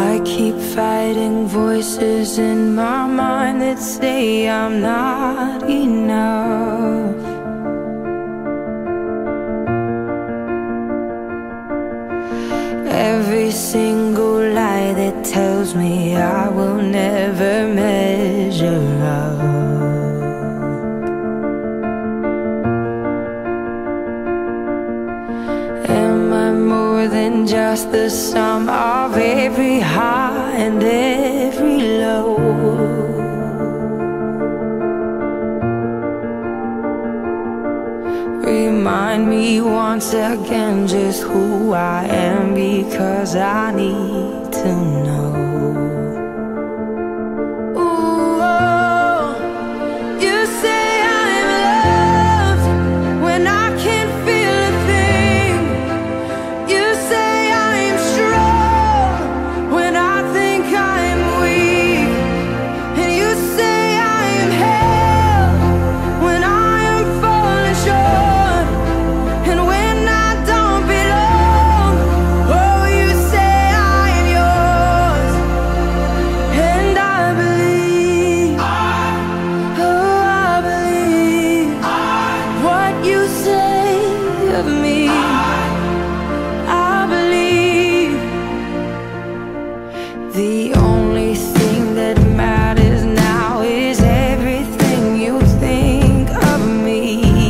I keep fighting voices in my mind that say I'm not enough. Every single lie that tells me I will never measure up. Am I more than just the sum of every high and every low? Remind me once again just who I am, because I need to know. Ooh, oh, you say I'm loved when I can't feel a thing. You say I'm strong when I think I'm weak. And you say I am held when I am falling short. And when I don't belong, oh, you say I am yours. And I believe, oh, I believe what you say of me. I believe the only thing that matters now is everything you think of me.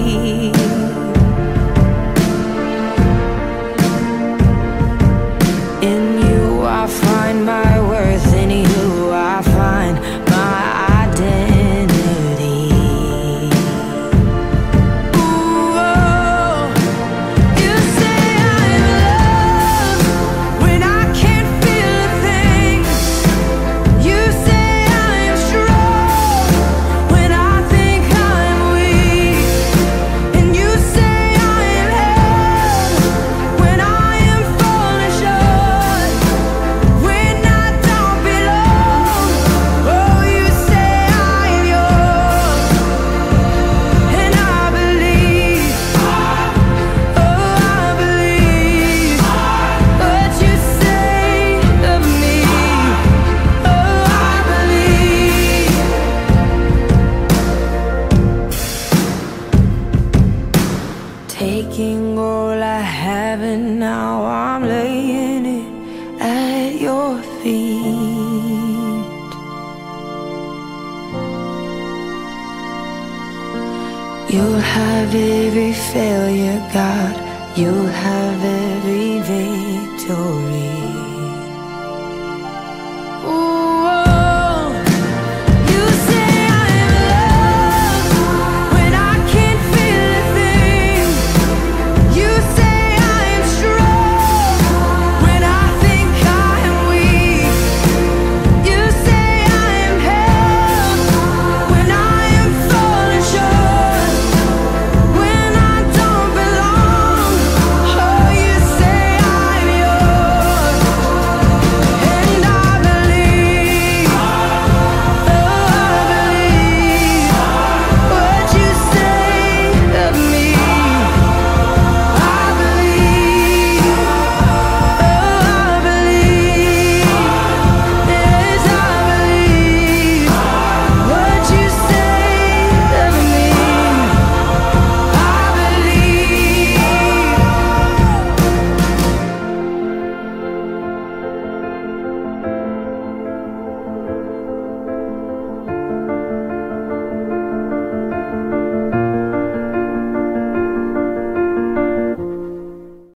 In you I find my worth, in you I find my identity. Ooh, oh, you say I'm loved when I can't feel a thing. You say I'm strong when I think I'm weak. And you say I am held when I am falling short. When I don't belong, oh, you say I am yours. And I believe, oh, I believe what you say of me. Oh, I believe. Taking all I have and now I'm laying it at your feet. You'll have every failure, God. You'll have every victory.